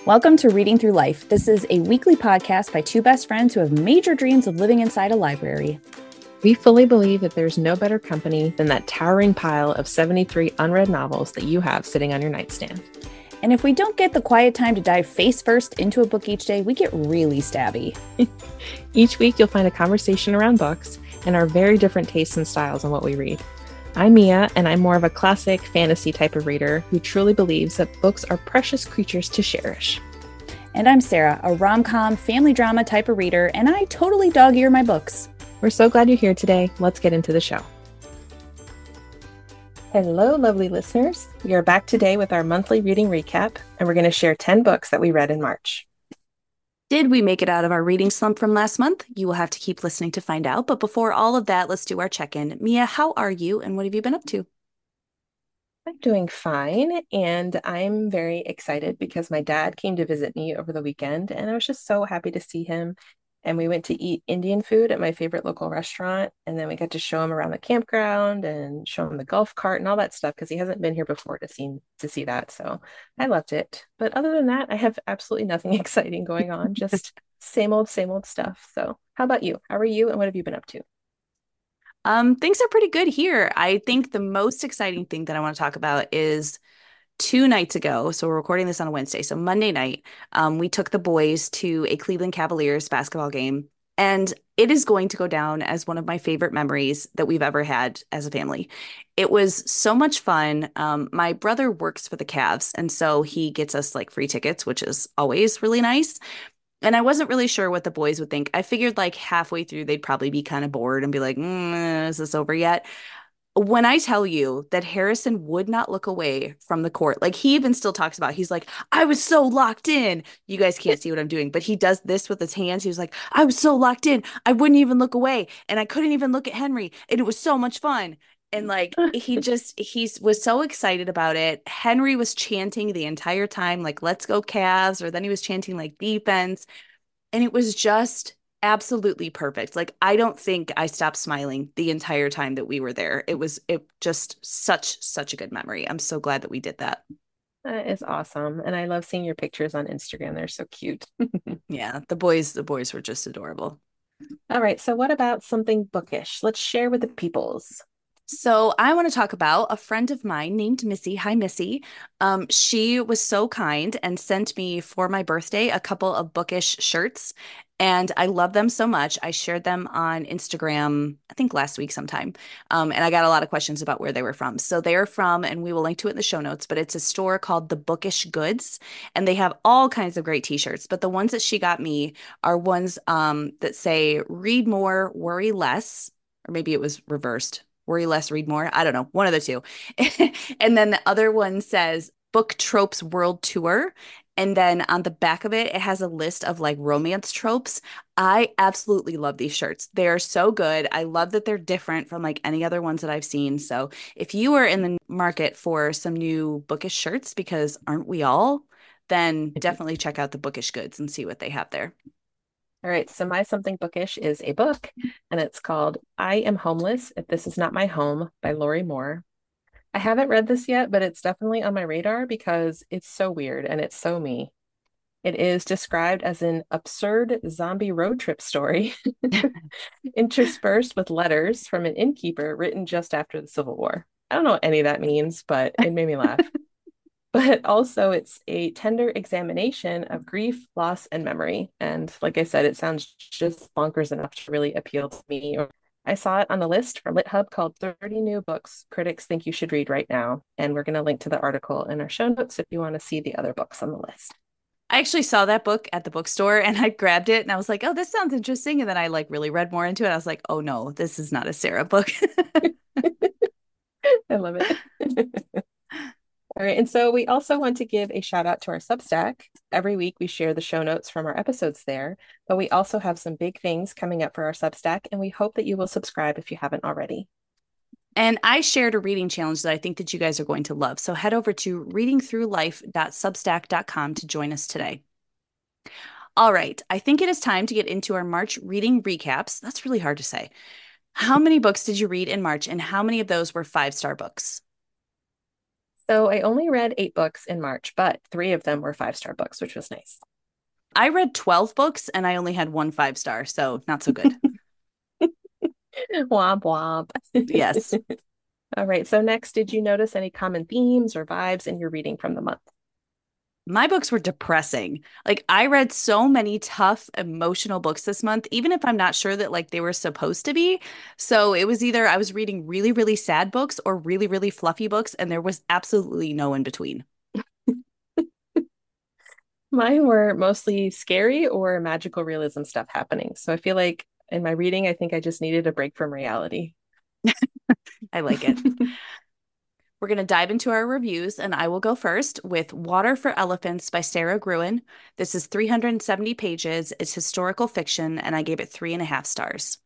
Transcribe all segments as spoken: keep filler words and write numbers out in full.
Welcome to Reading Through Life. This is a weekly podcast by two best friends who have major dreams of living inside a library. We fully believe that there's no better company than that towering pile of seventy-three unread novels that you have sitting on your nightstand. And if we don't get the quiet time to dive face first into a book each day, we get really stabby. Each week, you'll find a conversation around books and our very different tastes and styles on what we read. I'm Mia, and I'm more of a classic fantasy type of reader who truly believes that books are precious creatures to cherish. And I'm Sarah, a rom-com family drama type of reader, and I totally dog-ear my books. We're so glad you're here today. Let's get into the show. Hello, lovely listeners. We are back today with our monthly reading recap, and we're going to share ten books that we read in March. Did we make it out of our reading slump from last month? You will have to keep listening to find out. But before all of that, let's do our check-in. Mia, how are you and what have you been up to? I'm doing fine, and I'm very excited because my dad came to visit me over the weekend, and I was just so happy to see him. And we went to eat Indian food at my favorite local restaurant, and then we got to show him around the campground and show him the golf cart and all that stuff because he hasn't been here before to see to see that. So I loved it. But other than that, I have absolutely nothing exciting going on, just same old, same old stuff. So how about you? How are you, and what have you been up to? Um, things are pretty good here. I think the most exciting thing that I want to talk about is two nights ago. So we're recording this on a Wednesday. So Monday night, um, we took the boys to a Cleveland Cavaliers basketball game. And it is going to go down as one of my favorite memories that we've ever had as a family. It was so much fun. Um, my brother works for the Cavs, and so he gets us like free tickets, which is always really nice. And I wasn't really sure what the boys would think. I figured like halfway through, they'd probably be kind of bored and be like, mm, is this over yet? When I tell you that Harrison would not look away from the court, like he even still talks about, he's like, I was so locked in. You guys can't see what I'm doing, but he does this with his hands. He was like, I was so locked in. I wouldn't even look away. And I couldn't even look at Henry. And it was so much fun. And like, he just, he was so excited about it. Henry was chanting the entire time, like, let's go Cavs. Or then he was chanting like defense. And it was just absolutely perfect. Like, I don't think I stopped smiling the entire time that we were there. It was it just such, such a good memory. I'm so glad that we did that. That is awesome. And I love seeing your pictures on Instagram. They're so cute. Yeah, the boys, the boys were just adorable. All right. So what about something bookish? Let's share with the peoples. So I want to talk about a friend of mine named Missy. Hi, Missy. Um, she was so kind and sent me for my birthday a couple of bookish shirts. And I love them so much. I shared them on Instagram, I think last week sometime. Um, and I got a lot of questions about where they were from. So they are from, and we will link to it in the show notes, but it's a store called The Bookish Goods. And they have all kinds of great t-shirts. But the ones that she got me are ones um, that say, read more, worry less. Or maybe it was reversed. Worry less, read more. I don't know. One of the two. And then the other one says Book Tropes World Tour. And then on the back of it, it has a list of like romance tropes. I absolutely love these shirts. They are so good. I love that they're different from like any other ones that I've seen. So if you are in the market for some new bookish shirts, because aren't we all, then definitely check out the Bookish Goods and see what they have there. All right, so my something bookish is a book, and it's called I Am Homeless If This Is Not My Home by Lori Moore. I haven't read this yet, but it's definitely on my radar because it's so weird and it's so me. It is described as an absurd zombie road trip story interspersed with letters from an innkeeper written just after the Civil War. I don't know what any of that means, but it made me laugh. But also it's a tender examination of grief, loss, and memory. And like I said, it sounds just bonkers enough to really appeal to me. I saw it on the list from LitHub called thirty New Books Critics Think You Should Read Right Now. And we're going to link to the article in our show notes if you want to see the other books on the list. I actually saw that book at the bookstore and I grabbed it and I was like, oh, this sounds interesting. And then I like really read more into it. I was like, oh no, this is not a Sarah book. I love it. All right. And so we also want to give a shout out to our Substack. Every week we share the show notes from our episodes there, but we also have some big things coming up for our Substack, and we hope that you will subscribe if you haven't already. And I shared a reading challenge that I think that you guys are going to love. So head over to reading through life dot substack dot com to join us today. All right. I think it is time to get into our March reading recaps. That's really hard to say. How many books did you read in March, and how many of those were five-star books? So I only read eight books in March, but three of them were five-star books, which was nice. I read twelve books and I only had one five star, so not so good. Womp womp. Yes. All right. So next, did you notice any common themes or vibes in your reading from the month? My books were depressing. Like I read so many tough emotional books this month, even if I'm not sure that like they were supposed to be. So it was either I was reading really, really sad books or really, really fluffy books, and there was absolutely no in between. Mine were mostly scary or magical realism stuff happening. So I feel like in my reading, I think I just needed a break from reality. I like it. We're going to dive into our reviews, and I will go first with Water for Elephants by Sarah Gruen. This is three hundred seventy pages. It's historical fiction, and I gave it three and a half stars.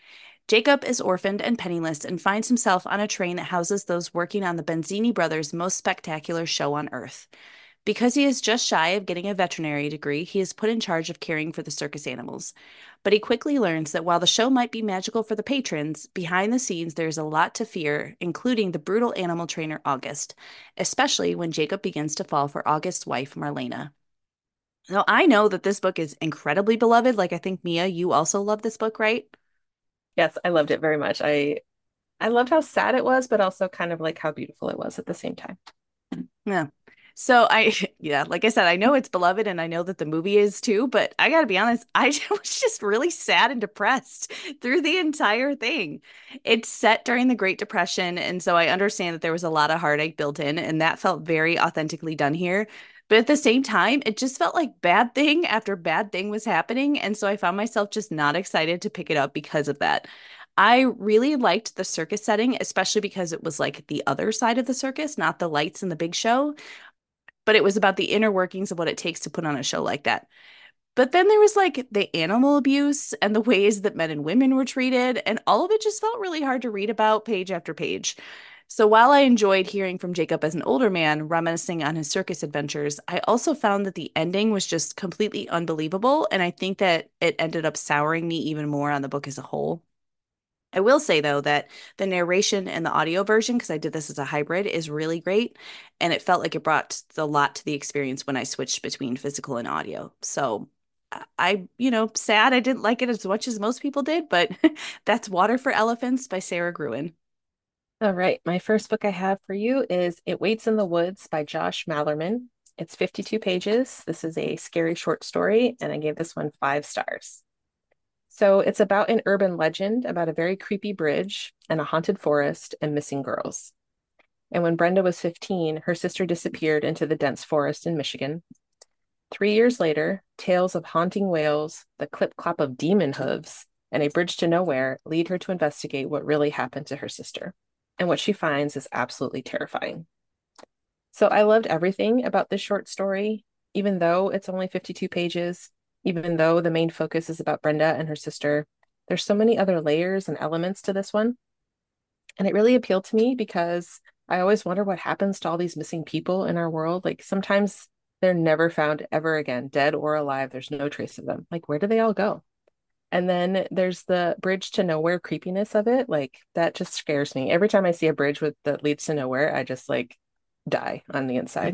Jacob is orphaned and penniless and finds himself on a train that houses those working on the Benzini brothers' most spectacular show on Earth. Because he is just shy of getting a veterinary degree, he is put in charge of caring for the circus animals. But he quickly learns that while the show might be magical for the patrons, behind the scenes there is a lot to fear, including the brutal animal trainer August, especially when Jacob begins to fall for August's wife, Marlena. Now, I know that this book is incredibly beloved. Like, I think, Mia, you also love this book, right? Yes, I loved it very much. I I loved how sad it was, but also kind of like how beautiful it was at the same time. Yeah. So I, yeah, like I said, I know it's beloved and I know that the movie is too, but I gotta be honest, I was just really sad and depressed through the entire thing. It's set during the Great Depression, and so I understand that there was a lot of heartache built in, and that felt very authentically done here. But at the same time, it just felt like bad thing after bad thing was happening, and so I found myself just not excited to pick it up because of that. I really liked the circus setting, especially because it was like the other side of the circus, not the lights and the big show, but it was about the inner workings of what it takes to put on a show like that. But then there was like the animal abuse and the ways that men and women were treated, and all of it just felt really hard to read about page after page. So while I enjoyed hearing from Jacob as an older man reminiscing on his circus adventures, I also found that the ending was just completely unbelievable, and I think that it ended up souring me even more on the book as a whole. I will say though that the narration and the audio version, because I did this as a hybrid, is really great. And it felt like it brought a lot to the experience when I switched between physical and audio. So I, you know, sad I didn't like it as much as most people did, but that's Water for Elephants by Sarah Gruen. All right. My first book I have for you is It Waits in the Woods by Josh Malerman. It's fifty-two pages. This is a scary short story, and I gave this one five stars. So it's about an urban legend about a very creepy bridge and a haunted forest and missing girls. And when Brenda was fifteen, her sister disappeared into the dense forest in Michigan. Three years later, tales of haunting whales, the clip-clop of demon hooves, and a bridge to nowhere lead her to investigate what really happened to her sister. And what she finds is absolutely terrifying. So I loved everything about this short story, even though it's only fifty-two pages, even though the main focus is about Brenda and her sister. There's so many other layers and elements to this one. And it really appealed to me because I always wonder what happens to all these missing people in our world. Like sometimes they're never found ever again, dead or alive. There's no trace of them. Like, where do they all go? And then there's the bridge to nowhere creepiness of it. Like that just scares me. Every time I see a bridge with that leads to nowhere, I just like die on the inside.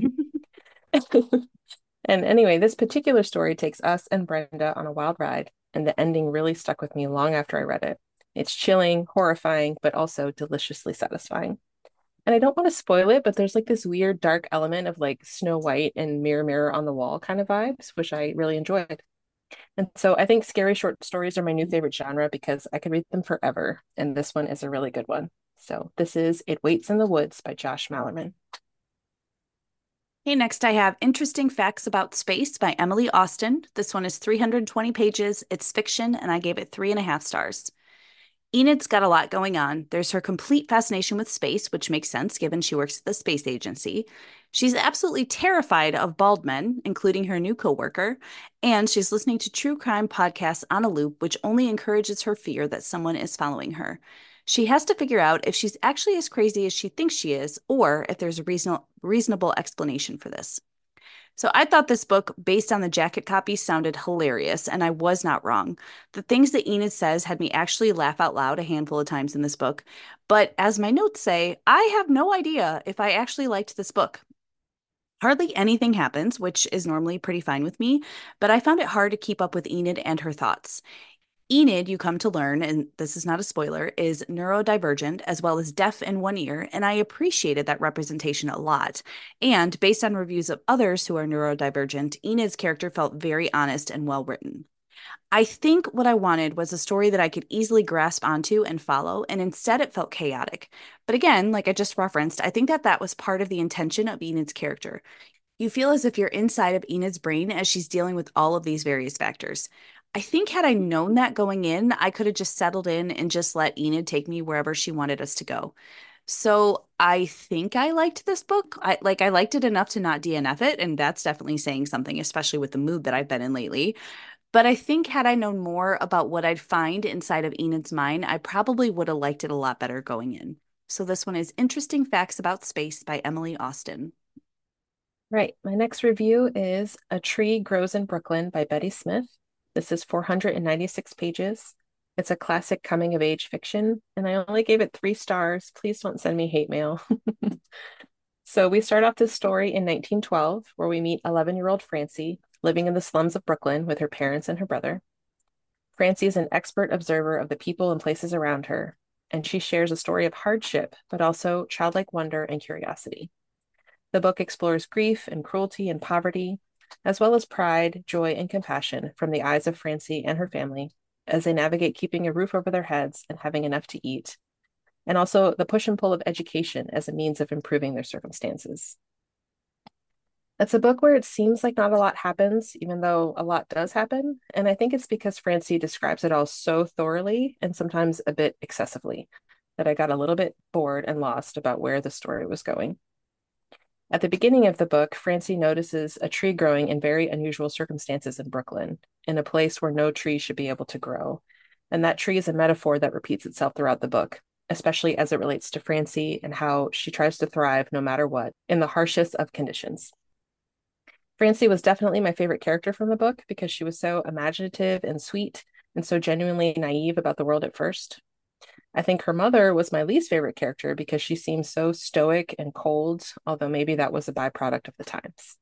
And anyway, this particular story takes us and Brenda on a wild ride, and the ending really stuck with me long after I read it. It's chilling, horrifying, but also deliciously satisfying. And I don't want to spoil it, but there's like this weird dark element of like Snow White and Mirror Mirror on the Wall kind of vibes, which I really enjoyed. And so I think scary short stories are my new favorite genre because I could read them forever. And this one is a really good one. So this is It Waits in the Woods by Josh Malerman. Okay, next I have Interesting Facts About Space by Emily Austin. This one is three hundred twenty pages. It's fiction, and I gave it three and a half stars. Enid's got a lot going on. There's her complete fascination with space, which makes sense given she works at the space agency. She's absolutely terrified of bald men, including her new coworker, and she's listening to true crime podcasts on a loop, which only encourages her fear that someone is following her. She has to figure out if she's actually as crazy as she thinks she is, or if there's a reason- reasonable explanation for this. So I thought this book, based on the jacket copy, sounded hilarious, and I was not wrong. The things that Enid says had me actually laugh out loud a handful of times in this book. But as my notes say, I have no idea if I actually liked this book. Hardly anything happens, which is normally pretty fine with me, but I found it hard to keep up with Enid and her thoughts. Enid, you come to learn, and this is not a spoiler, is neurodivergent as well as deaf in one ear, and I appreciated that representation a lot. And based on reviews of others who are neurodivergent, Enid's character felt very honest and well written. I think what I wanted was a story that I could easily grasp onto and follow, and instead it felt chaotic. But again, like I just referenced, I think that that was part of the intention of Enid's character. You feel as if you're inside of Enid's brain as she's dealing with all of these various factors. I think had I known that going in, I could have just settled in and just let Enid take me wherever she wanted us to go. So I think I liked this book. I like I liked it enough to not D N F it, and that's definitely saying something, especially with the mood that I've been in lately. But I think had I known more about what I'd find inside of Enid's mind, I probably would have liked it a lot better going in. So this one is Interesting Facts About Space by Emily Austin. Right. My next review is A Tree Grows in Brooklyn by Betty Smith. This is four hundred ninety-six pages. It's a classic coming of age fiction, and I only gave it three stars. Please don't send me hate mail. So we start off this story in nineteen twelve, where we meet eleven-year-old Francie living in the slums of Brooklyn with her parents and her brother. Francie is an expert observer of the people and places around her, and she shares a story of hardship, but also childlike wonder and curiosity. The book explores grief and cruelty and poverty, as well as pride, joy, and compassion from the eyes of Francie and her family as they navigate keeping a roof over their heads and having enough to eat, and also the push and pull of education as a means of improving their circumstances. It's a book where it seems like not a lot happens, even though a lot does happen, and I think it's because Francie describes it all so thoroughly and sometimes a bit excessively that I got a little bit bored and lost about where the story was going. At the beginning of the book, Francie notices a tree growing in very unusual circumstances in Brooklyn, in a place where no tree should be able to grow. And that tree is a metaphor that repeats itself throughout the book, especially as it relates to Francie and how she tries to thrive no matter what, in the harshest of conditions. Francie was definitely my favorite character from the book because she was so imaginative and sweet and so genuinely naive about the world at first. I think her mother was my least favorite character because she seemed so stoic and cold, although maybe that was a byproduct of the times.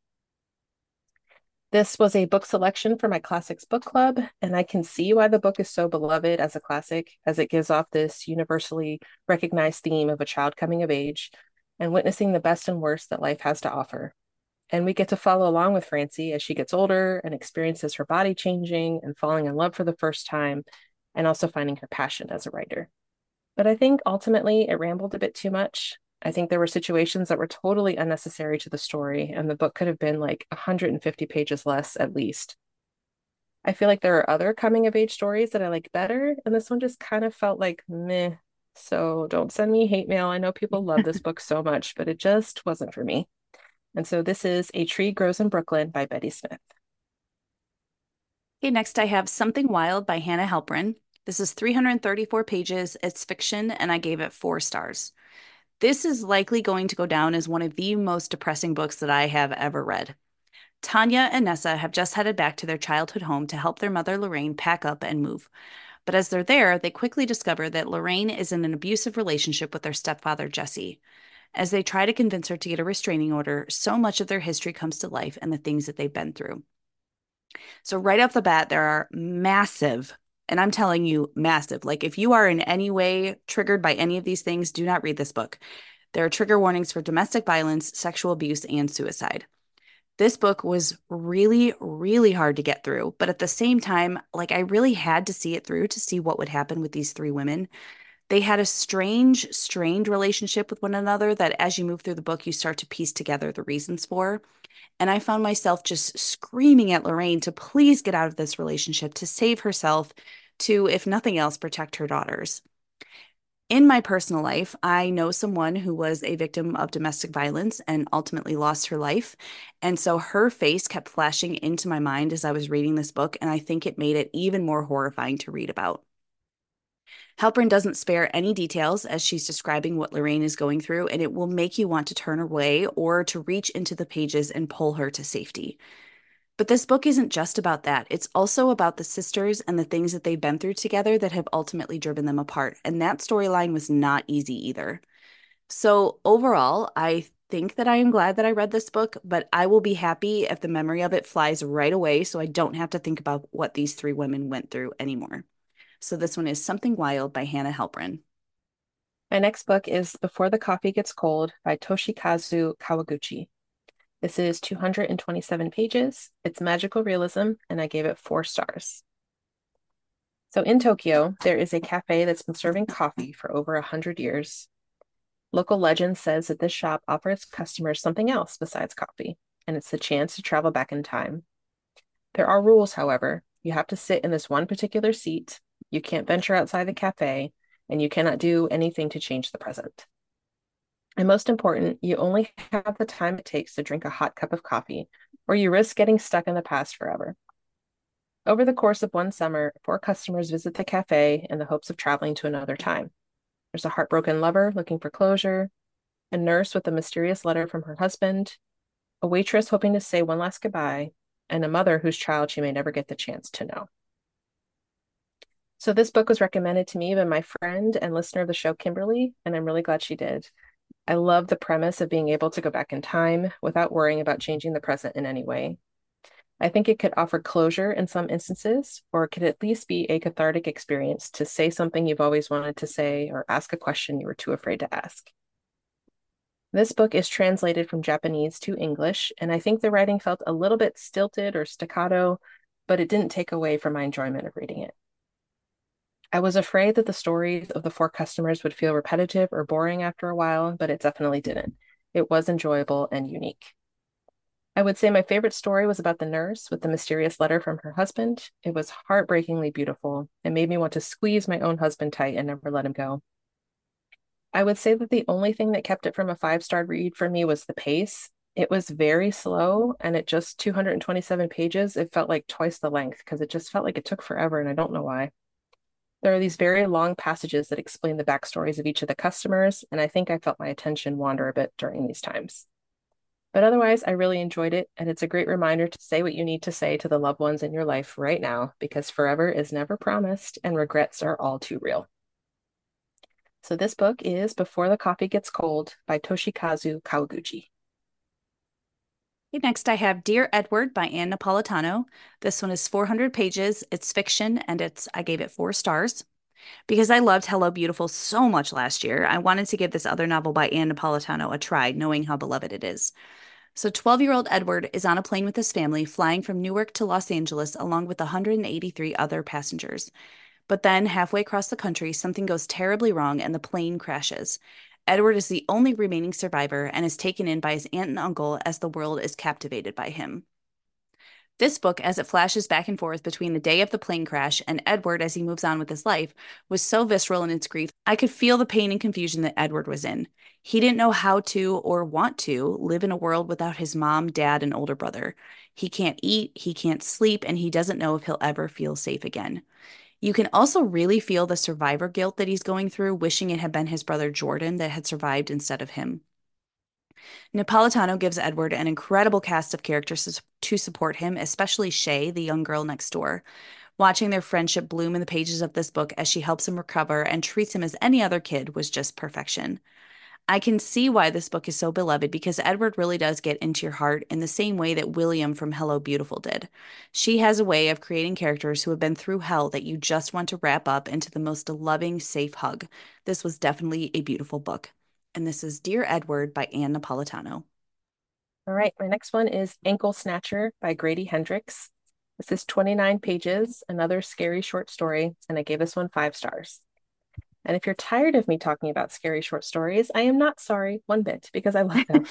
This was a book selection for my classics book club, and I can see why the book is so beloved as a classic, as it gives off this universally recognized theme of a child coming of age and witnessing the best and worst that life has to offer. And we get to follow along with Francie as she gets older and experiences her body changing and falling in love for the first time, and also finding her passion as a writer. But I think ultimately it rambled a bit too much. I think there were situations that were totally unnecessary to the story, and the book could have been like one hundred fifty pages less at least. I feel like there are other coming of age stories that I like better, and this one just kind of felt like meh. So don't send me hate mail. I know people love this book so much, but it just wasn't for me. And so this is A Tree Grows in Brooklyn by Betty Smith. Okay, next I have Something Wild by Hannah Halpern. This is three hundred thirty-four pages. It's fiction, and I gave it four stars. This is likely going to go down as one of the most depressing books that I have ever read. Tanya and Nessa have just headed back to their childhood home to help their mother Lorraine pack up and move. But as they're there, they quickly discover that Lorraine is in an abusive relationship with their stepfather, Jesse. As they try to convince her to get a restraining order, so much of their history comes to life and the things that they've been through. So right off the bat, there are massive, and I'm telling you, massive. Like if you are in any way triggered by any of these things, do not read this book. There are trigger warnings for domestic violence, sexual abuse, and suicide. This book was really, really hard to get through, but at the same time, like I really had to see it through to see what would happen with these three women. They had a strange, strained relationship with one another that as you move through the book, you start to piece together the reasons for. And I found myself just screaming at Lorraine to please get out of this relationship, to save herself, to, if nothing else, protect her daughters. In my personal life, I know someone who was a victim of domestic violence and ultimately lost her life. And so her face kept flashing into my mind as I was reading this book, and I think it made it even more horrifying to read about. Halpern doesn't spare any details as she's describing what Lorraine is going through, and it will make you want to turn away or to reach into the pages and pull her to safety. But this book isn't just about that. It's also about the sisters and the things that they've been through together that have ultimately driven them apart. And that storyline was not easy either. So overall, I think that I am glad that I read this book, but I will be happy if the memory of it flies right away so I don't have to think about what these three women went through anymore. So this one is Something Wild by Hannah Halpern. My next book is Before the Coffee Gets Cold by Toshikazu Kawaguchi. This is two hundred twenty-seven pages. It's magical realism, and I gave it four stars. So in Tokyo, there is a cafe that's been serving coffee for over one hundred years. Local legend says that this shop offers customers something else besides coffee, and it's the chance to travel back in time. There are rules, however. You have to sit in this one particular seat, you can't venture outside the cafe, and you cannot do anything to change the present. And most important, you only have the time it takes to drink a hot cup of coffee, or you risk getting stuck in the past forever. Over the course of one summer, four customers visit the cafe in the hopes of traveling to another time. There's a heartbroken lover looking for closure, a nurse with a mysterious letter from her husband, a waitress hoping to say one last goodbye, and a mother whose child she may never get the chance to know. So this book was recommended to me by my friend and listener of the show, Kimberly, and I'm really glad she did. I love the premise of being able to go back in time without worrying about changing the present in any way. I think it could offer closure in some instances, or it could at least be a cathartic experience to say something you've always wanted to say or ask a question you were too afraid to ask. This book is translated from Japanese to English, and I think the writing felt a little bit stilted or staccato, but it didn't take away from my enjoyment of reading it. I was afraid that the stories of the four customers would feel repetitive or boring after a while, but it definitely didn't. It was enjoyable and unique. I would say my favorite story was about the nurse with the mysterious letter from her husband. It was heartbreakingly beautiful and made me want to squeeze my own husband tight and never let him go. I would say that the only thing that kept it from a five-star read for me was the pace. It was very slow, and at just two hundred twenty-seven pages, it felt like twice the length because it just felt like it took forever, and I don't know why. There are these very long passages that explain the backstories of each of the customers, and I think I felt my attention wander a bit during these times. But otherwise, I really enjoyed it, and it's a great reminder to say what you need to say to the loved ones in your life right now, because forever is never promised, and regrets are all too real. So this book is Before the Coffee Gets Cold by Toshikazu Kawaguchi. Next, I have Dear Edward by Ann Napolitano. This one is four hundred pages. It's fiction, and it's I gave it four stars. Because I loved Hello Beautiful so much last year, I wanted to give this other novel by Ann Napolitano a try, knowing how beloved it is. So twelve-year-old Edward is on a plane with his family, flying from Newark to Los Angeles, along with one hundred eighty-three other passengers. But then, halfway across the country, something goes terribly wrong and the plane crashes. Edward is the only remaining survivor and is taken in by his aunt and uncle as the world is captivated by him. This book, as it flashes back and forth between the day of the plane crash and Edward as he moves on with his life, was so visceral in its grief, I could feel the pain and confusion that Edward was in. He didn't know how to or want to live in a world without his mom, dad, and older brother. He can't eat, he can't sleep, and he doesn't know if he'll ever feel safe again. You can also really feel the survivor guilt that he's going through, wishing it had been his brother Jordan that had survived instead of him. Napolitano gives Edward an incredible cast of characters to support him, especially Shay, the young girl next door. Watching their friendship bloom in the pages of this book as she helps him recover and treats him as any other kid was just perfection. I can see why this book is so beloved because Edward really does get into your heart in the same way that William from Hello Beautiful did. She has a way of creating characters who have been through hell that you just want to wrap up into the most loving, safe hug. This was definitely a beautiful book. And this is Dear Edward by Ann Napolitano. All right, my next one is Ankle Snatcher by Grady Hendrix. This is twenty-nine pages, another scary short story, and I gave this one five stars. And if you're tired of me talking about scary short stories, I am not sorry one bit because I love them.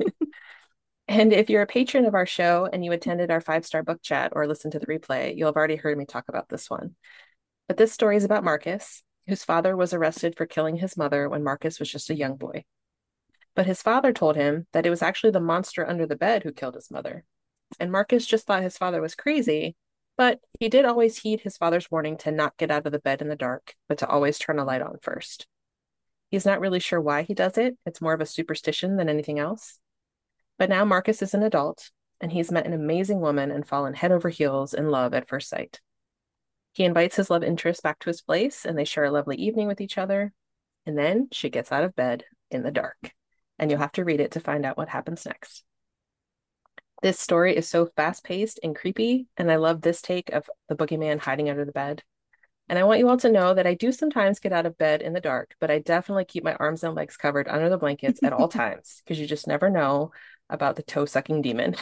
And if you're a patron of our show and you attended our five-star book chat or listened to the replay, you'll have already heard me talk about this one. But this story is about Marcus, whose father was arrested for killing his mother when Marcus was just a young boy. But his father told him that it was actually the monster under the bed who killed his mother. And Marcus just thought his father was crazy, But he did always heed his father's warning to not get out of the bed in the dark, but to always turn a light on first. He's not really sure why he does it. It's more of a superstition than anything else. But now Marcus is an adult, and he's met an amazing woman and fallen head over heels in love at first sight. He invites his love interest back to his place, and they share a lovely evening with each other. And then she gets out of bed in the dark, and you'll have to read it to find out what happens next. This story is so fast-paced and creepy, and I love this take of the boogeyman hiding under the bed. And I want you all to know that I do sometimes get out of bed in the dark, but I definitely keep my arms and legs covered under the blankets at all times, because you just never know about the toe-sucking demon.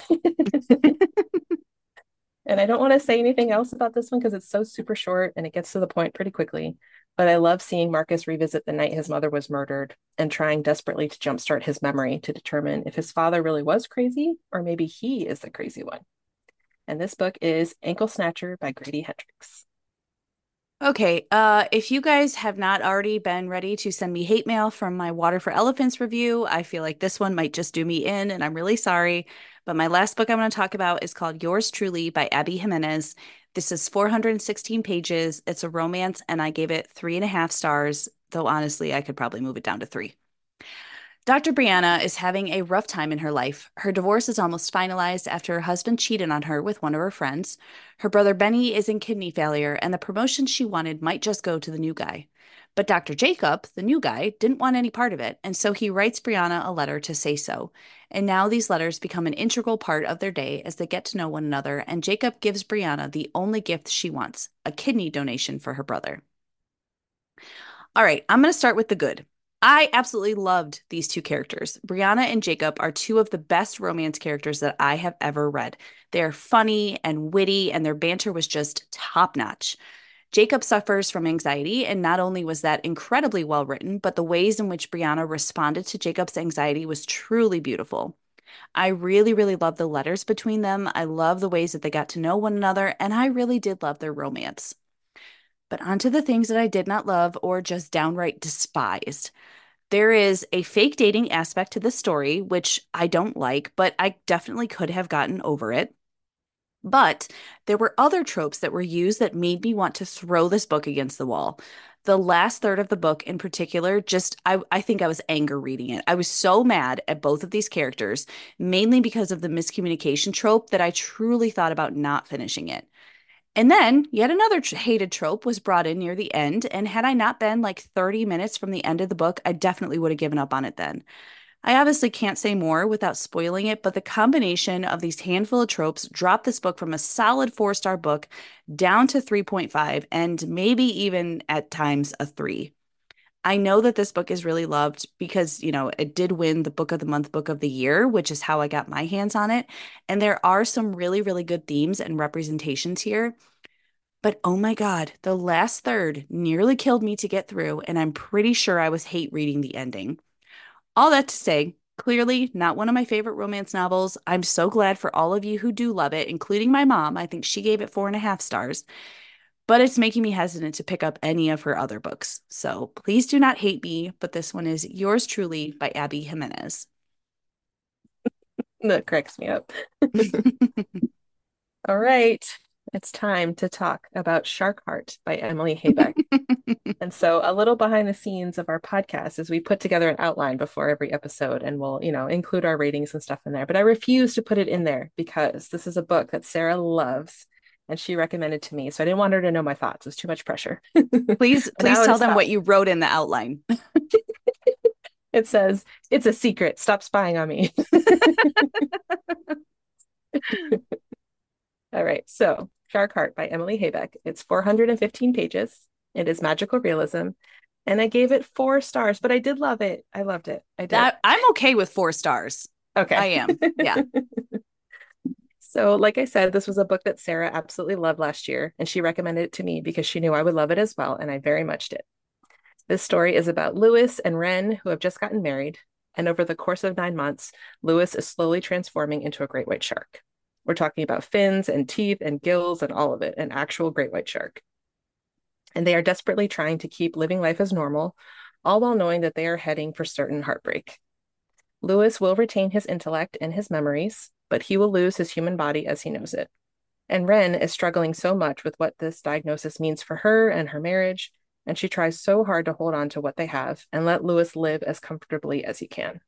And I don't want to say anything else about this one because it's so super short and it gets to the point pretty quickly. But I love seeing Marcus revisit the night his mother was murdered and trying desperately to jumpstart his memory to determine if his father really was crazy or maybe he is the crazy one. And this book is Ankle Snatcher by Grady Hendrix. Okay, uh, if you guys have not already been ready to send me hate mail from my Water for Elephants review, I feel like this one might just do me in, and I'm really sorry. But my last book I'm going to talk about is called Yours Truly by Abby Jimenez. This is four hundred sixteen pages. It's a romance, and I gave it three and a half stars, though honestly, I could probably move it down to three. Doctor Brianna is having a rough time in her life. Her divorce is almost finalized after her husband cheated on her with one of her friends. Her brother Benny is in kidney failure, and the promotion she wanted might just go to the new guy. But Doctor Jacob, the new guy, didn't want any part of it, and so he writes Brianna a letter to say so. And now these letters become an integral part of their day as they get to know one another, and Jacob gives Brianna the only gift she wants, a kidney donation for her brother. All right, I'm going to start with the good. I absolutely loved these two characters. Brianna and Jacob are two of the best romance characters that I have ever read. They're funny and witty, and their banter was just top-notch. Jacob suffers from anxiety, and not only was that incredibly well written, but the ways in which Brianna responded to Jacob's anxiety was truly beautiful. I really, really love the letters between them. I love the ways that they got to know one another, and I really did love their romance. But onto the things that I did not love or just downright despised. There is a fake dating aspect to this story, which I don't like, but I definitely could have gotten over it. But there were other tropes that were used that made me want to throw this book against the wall. The last third of the book in particular, just, I, I think I was anger reading it. I was so mad at both of these characters, mainly because of the miscommunication trope that I truly thought about not finishing it. And then yet another tr- hated trope was brought in near the end, and had I not been like thirty minutes from the end of the book, I definitely would have given up on it then. I obviously can't say more without spoiling it, but the combination of these handful of tropes dropped this book from a solid four-star book down to three point five, and maybe even at times a three. I know that this book is really loved because, you know, it did win the Book of the Month, Book of the Year, which is how I got my hands on it. And there are some really, really good themes and representations here. But oh my God, the last third nearly killed me to get through, and I'm pretty sure I was hate reading the ending. All that to say, clearly not one of my favorite romance novels. I'm so glad for all of you who do love it, including my mom. I think she gave it four and a half stars. But it's making me hesitant to pick up any of her other books. So please do not hate me, but this one is Yours Truly by Abby Jimenez. That cracks me up. All right. It's time to talk about Shark Heart by Emily Haybeck. And so a little behind the scenes of our podcast is we put together an outline before every episode, and we'll, you know, include our ratings and stuff in there. But I refuse to put it in there because this is a book that Sarah loves and she recommended to me. So I didn't want her to know my thoughts. It was too much pressure. Please, please tell them what you wrote in the outline. It says, "It's a secret. Stop spying on me." All right. So Shark Heart by Emily Haybeck. It's four hundred fifteen pages. It is magical realism. And I gave it four stars, but I did love it. I loved it. I did. That, I'm okay with four stars. Okay. I am. Yeah. So like I said, this was a book that Sarah absolutely loved last year, and she recommended it to me because she knew I would love it as well, and I very much did. This story is about Lewis and Wren, who have just gotten married, and over the course of nine months, Lewis is slowly transforming into a great white shark. We're talking about fins and teeth and gills and all of it, an actual great white shark. And they are desperately trying to keep living life as normal, all while knowing that they are heading for certain heartbreak. Lewis will retain his intellect and his memories, but he will lose his human body as he knows it. And Wren is struggling so much with what this diagnosis means for her and her marriage, and she tries so hard to hold on to what they have and let Lewis live as comfortably as he can.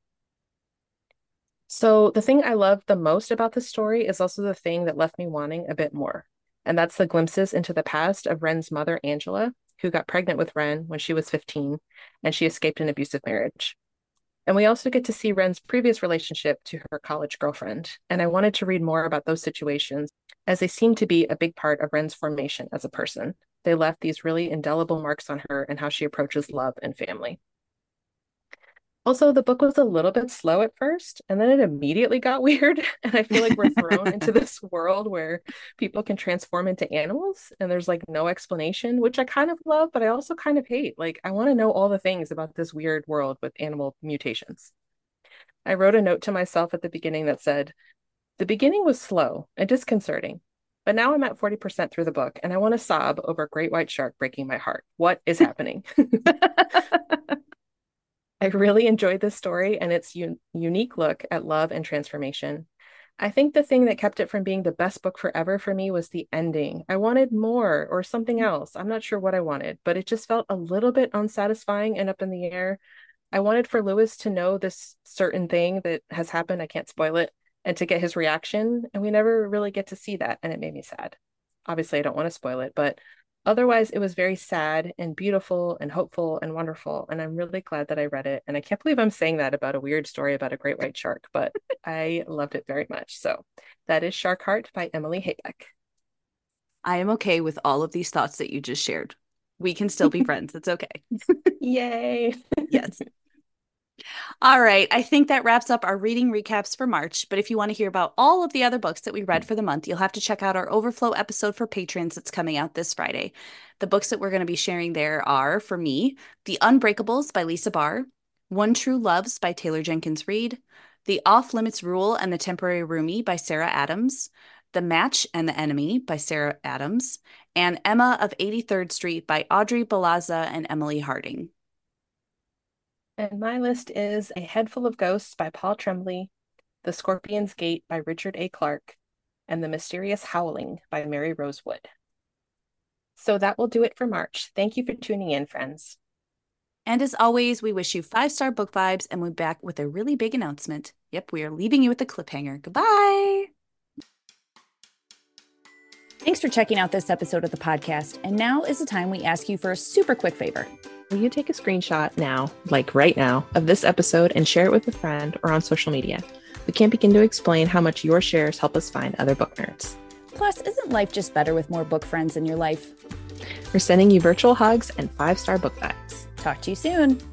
So the thing I love the most about this story is also the thing that left me wanting a bit more, and that's the glimpses into the past of Wren's mother, Angela, who got pregnant with Wren when she was fifteen, and she escaped an abusive marriage. And we also get to see Wren's previous relationship to her college girlfriend, and I wanted to read more about those situations as they seem to be a big part of Wren's formation as a person. They left these really indelible marks on her and how she approaches love and family. Also, the book was a little bit slow at first, and then it immediately got weird. And I feel like we're thrown into this world where people can transform into animals, and there's like no explanation, which I kind of love, but I also kind of hate. Like, I want to know all the things about this weird world with animal mutations. I wrote a note to myself at the beginning that said, "The beginning was slow and disconcerting, but now I'm at forty percent through the book, and I want to sob over a great white shark breaking my heart. What is happening?" I really enjoyed this story and its un- unique look at love and transformation. I think the thing that kept it from being the best book forever for me was the ending. I wanted more or something else. I'm not sure what I wanted, but it just felt a little bit unsatisfying and up in the air. I wanted for Lewis to know this certain thing that has happened. I can't spoil it, and to get his reaction. And we never really get to see that. And it made me sad. Obviously, I don't want to spoil it, but otherwise, it was very sad and beautiful and hopeful and wonderful. And I'm really glad that I read it. And I can't believe I'm saying that about a weird story about a great white shark, but I loved it very much. So that is Shark Heart by Emily Haybeck. I am okay with all of these thoughts that you just shared. We can still be friends. It's okay. Yay. Yes. All right. I think that wraps up our reading recaps for March. But if you want to hear about all of the other books that we read for the month, you'll have to check out our Overflow episode for patrons that's coming out this Friday. The books that we're going to be sharing there are, for me, The Unbreakables by Lisa Barr, One True Loves by Taylor Jenkins Reid, The Off Limits Rule and the Temporary Roomie by Sarah Adams, The Match and the Enemy by Sarah Adams, and Emma of eighty-third Street by Audrey Balaza and Emily Harding. And my list is A Head Full of Ghosts by Paul Tremblay, The Scorpion's Gate by Richard A. Clarke, and The Mysterious Howling by Mary Rose Wood. So that will do it for March. Thank you for tuning in, friends. And as always, we wish you five-star book vibes, and we'll be back with a really big announcement. Yep, we are leaving you with a cliffhanger. Goodbye! Thanks for checking out this episode of the podcast. And now is the time we ask you for a super quick favor. Will you take a screenshot now, like right now, of this episode and share it with a friend or on social media? We can't begin to explain how much your shares help us find other book nerds. Plus, isn't life just better with more book friends in your life? We're sending you virtual hugs and five-star book vibes. Talk to you soon.